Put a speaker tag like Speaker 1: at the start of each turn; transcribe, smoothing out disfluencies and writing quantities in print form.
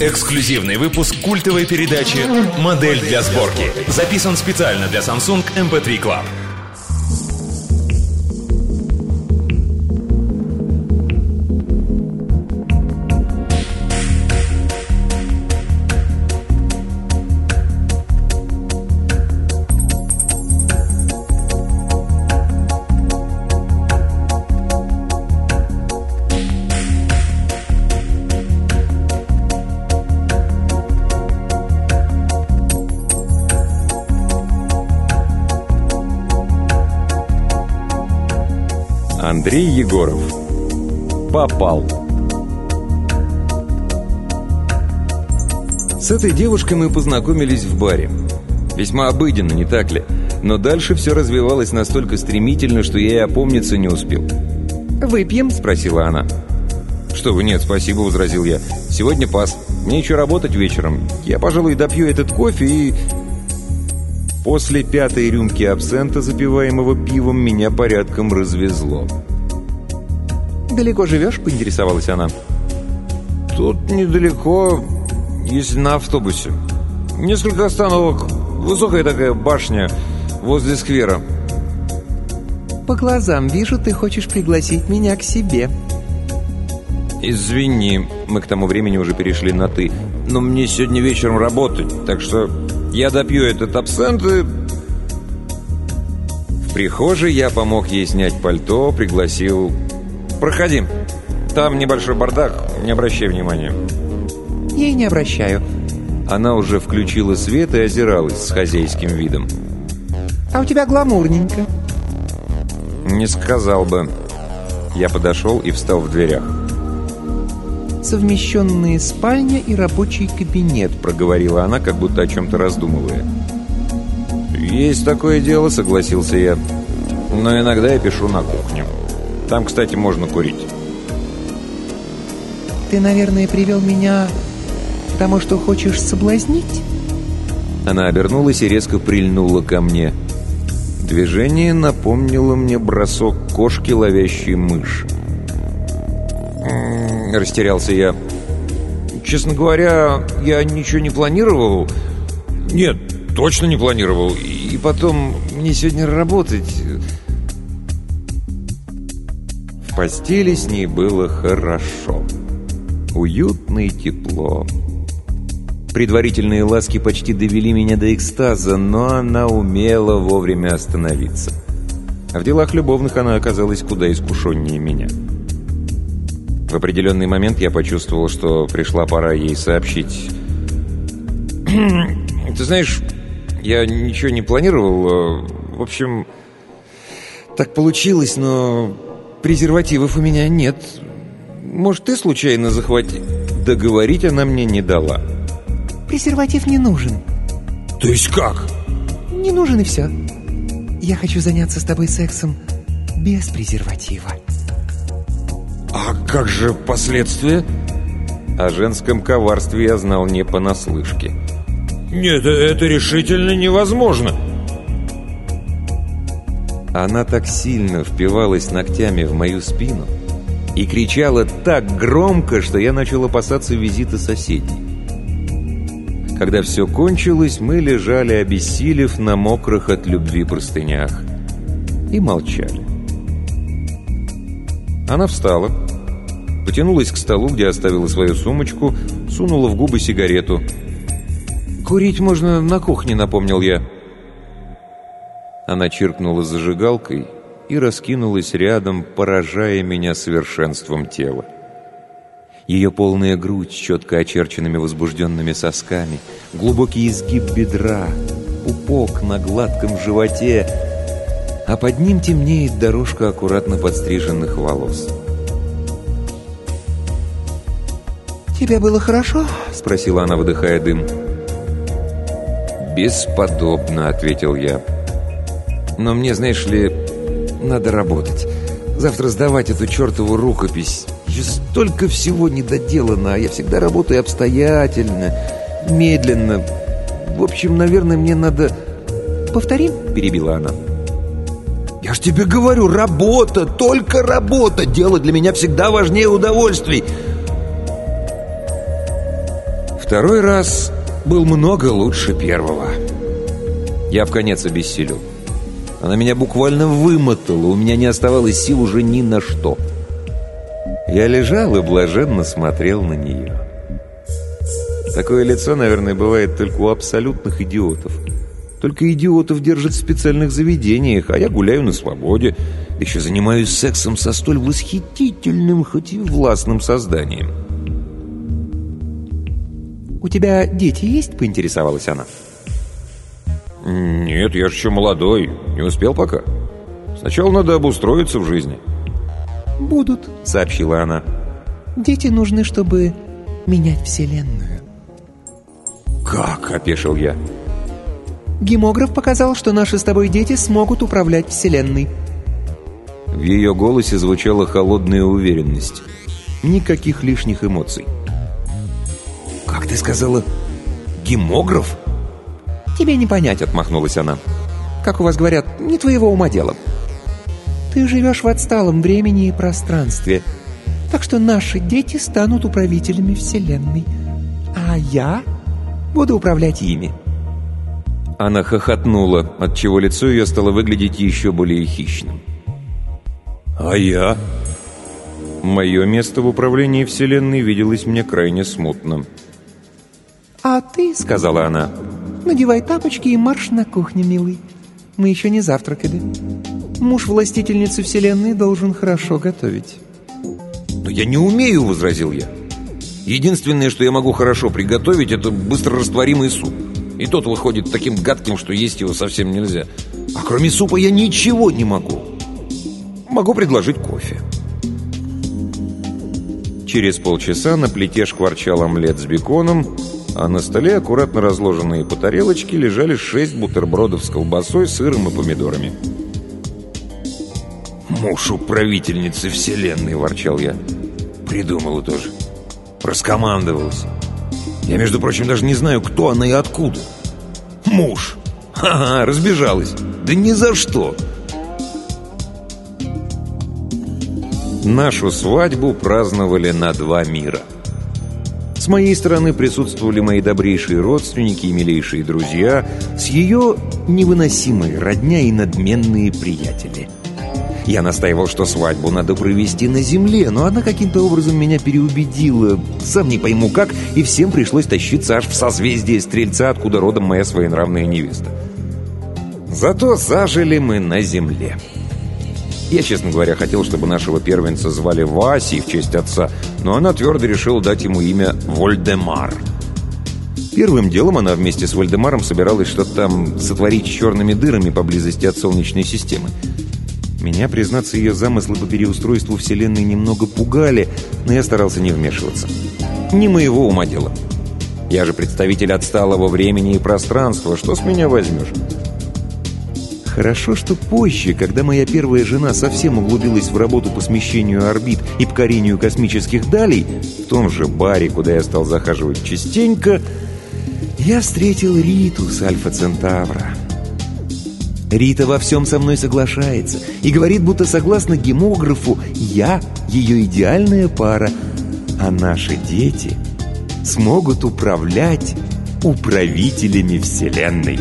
Speaker 1: Эксклюзивный выпуск культовой передачи «Модель для сборки». Записан специально для Samsung MP3 Club.
Speaker 2: Андрей Егоров. Попал. С этой девушкой мы познакомились в баре. Весьма обыденно, не так ли? Но дальше все развивалось настолько стремительно, что я и опомниться не успел. «Выпьем?» – спросила она. «Что вы, нет, спасибо», – возразил я. «Сегодня пас. Мне еще работать вечером. Я, пожалуй, допью этот кофе и...» После пятой рюмки абсента, запиваемого пивом, меня порядком развезло. «Далеко живешь?» – поинтересовалась она. «Тут недалеко, если на автобусе. Несколько остановок. Высокая такая башня возле сквера».
Speaker 3: «По глазам вижу, ты хочешь пригласить меня к себе».
Speaker 2: «Извини, мы к тому времени уже перешли на «ты», но мне сегодня вечером работать, так что я допью этот абсент и...» В прихожей я помог ей снять пальто, пригласил: «Проходи, там небольшой бардак, не обращай внимания».
Speaker 3: «Я и не обращаю».
Speaker 2: Она уже включила свет и озиралась с хозяйским видом.
Speaker 3: «А у тебя гламурненько».
Speaker 2: «Не сказал бы». Я подошел и встал в дверях.
Speaker 3: «Совмещенные спальня и рабочий кабинет», — проговорила она, как будто о чем-то раздумывая.
Speaker 2: «Есть такое дело», — согласился я. «Но иногда я пишу на кухне. Там, кстати, можно курить».
Speaker 3: «Ты, наверное, привел меня к тому, что хочешь соблазнить?»
Speaker 2: Она обернулась и резко прильнула ко мне. Движение напомнило мне бросок кошки, ловящей мышь. Растерялся я. «Честно говоря, я ничего не планировал. Нет, точно не планировал. И потом, мне сегодня работать...» В постели с ней было хорошо. Уютно и тепло. Предварительные ласки почти довели меня до экстаза, но она умела вовремя остановиться. А в делах любовных она оказалась куда искушеннее меня. В определенный момент я почувствовал, что пришла пора ей сообщить. «Ты знаешь, я ничего не планировал. В общем, так получилось, но презервативов у меня нет. Может, ты случайно захвати...» Договорить она мне не дала.
Speaker 3: «Презерватив не нужен».
Speaker 2: «То есть как?»
Speaker 3: «Не нужен и все. Я хочу заняться с тобой сексом без презерватива».
Speaker 2: «А как же последствия?» О женском коварстве я знал не понаслышке. «Нет, это решительно невозможно!» Она так сильно впивалась ногтями в мою спину и кричала так громко, что я начал опасаться визита соседей. Когда все кончилось, мы лежали, обессилев на мокрых от любви простынях, и молчали. Она встала, потянулась к столу, где оставила свою сумочку, сунула в губы сигарету. «Курить можно на кухне», — напомнил я. Она чиркнула зажигалкой и раскинулась рядом, поражая меня совершенством тела. Ее полная грудь с четко очерченными возбужденными сосками, глубокий изгиб бедра, пупок на гладком животе, а под ним темнеет дорожка аккуратно подстриженных волос.
Speaker 3: «Тебе было хорошо?»
Speaker 2: — спросила она, выдыхая дым. «Бесподобно», — ответил я. «Но мне, знаешь ли, надо работать. Завтра сдавать эту чертову рукопись. Еще столько всего недоделано, а я всегда работаю обстоятельно, медленно. В общем, наверное, мне надо...»
Speaker 3: «Повторим?»
Speaker 2: — перебила она. «Я ж тебе говорю, работа, только работа. Дело для меня всегда важнее удовольствий». Второй раз был много лучше первого. Я вконец обессилел. Она меня буквально вымотала, у меня не оставалось сил уже ни на что. Я лежал и блаженно смотрел на нее. Такое лицо, наверное, бывает только у абсолютных идиотов. Только идиотов держат в специальных заведениях, а я гуляю на свободе, еще занимаюсь сексом со столь восхитительным, хоть и властным созданием.
Speaker 3: «У тебя дети есть?» — поинтересовалась она.
Speaker 2: «Нет, я же еще молодой, не успел пока. Сначала надо обустроиться в жизни».
Speaker 3: «Будут», — сообщила она. «Дети нужны, чтобы менять Вселенную».
Speaker 2: «Как?» — опешил я.
Speaker 3: «Гемограф показал, что наши с тобой дети смогут управлять Вселенной».
Speaker 2: В ее голосе звучала холодная уверенность. Никаких лишних эмоций. «Как ты сказала? Гемограф?»
Speaker 3: «Тебе не понять», — отмахнулась она. «Как у вас говорят, не твоего ума дело. Ты живешь в отсталом времени и пространстве, так что наши дети станут управителями Вселенной, а я буду управлять ими».
Speaker 2: Она хохотнула, отчего лицо ее стало выглядеть еще более хищным. «А я?» Мое место в управлении Вселенной виделось мне крайне смутным.
Speaker 3: «А ты, — сказала она, — надевай тапочки и марш на кухню, милый. Мы еще не завтракали. Муж властительницы Вселенной должен хорошо готовить».
Speaker 2: «Но я не умею», — возразил я. «Единственное, что я могу хорошо приготовить, это быстрорастворимый суп. И тот выходит таким гадким, что есть его совсем нельзя. А кроме супа я ничего не могу. Могу предложить кофе». Через полчаса на плите шкварчал омлет с беконом, а на столе, аккуратно разложенные по тарелочке, лежали 6 бутербродов с колбасой, сыром и помидорами. «Муж управительницы Вселенной», — ворчал я. «Придумала тоже. Раскомандовалась. Я, между прочим, даже не знаю, кто она и откуда. Муж! Ха-ха, разбежалась. Да ни за что!» Нашу свадьбу праздновали на 2 мира. С моей стороны присутствовали мои добрейшие родственники и милейшие друзья, с ее невыносимые родня и надменные приятели. Я настаивал, что свадьбу надо провести на земле, но она каким-то образом меня переубедила, сам не пойму как, и всем пришлось тащиться аж в созвездие Стрельца, откуда родом моя своенравная невеста. Зато зажили мы на земле. Я, честно говоря, хотел, чтобы нашего первенца звали Васей в честь отца, но она твердо решила дать ему имя Вольдемар. Первым делом она вместе с Вольдемаром собиралась что-то там сотворить с черными дырами поблизости от Солнечной системы. Меня, признаться, ее замыслы по переустройству Вселенной немного пугали, но я старался не вмешиваться. Не моего ума дело. Я же представитель отсталого времени и пространства, что с меня возьмешь? Хорошо, что позже, когда моя первая жена совсем углубилась в работу по смещению орбит и покорению космических далей, в том же баре, куда я стал захаживать частенько, я встретил Риту с Альфа Центавра. Рита во всем со мной соглашается и говорит, будто согласно гемографу, я ее идеальная пара, а наши дети смогут управлять управителями Вселенной.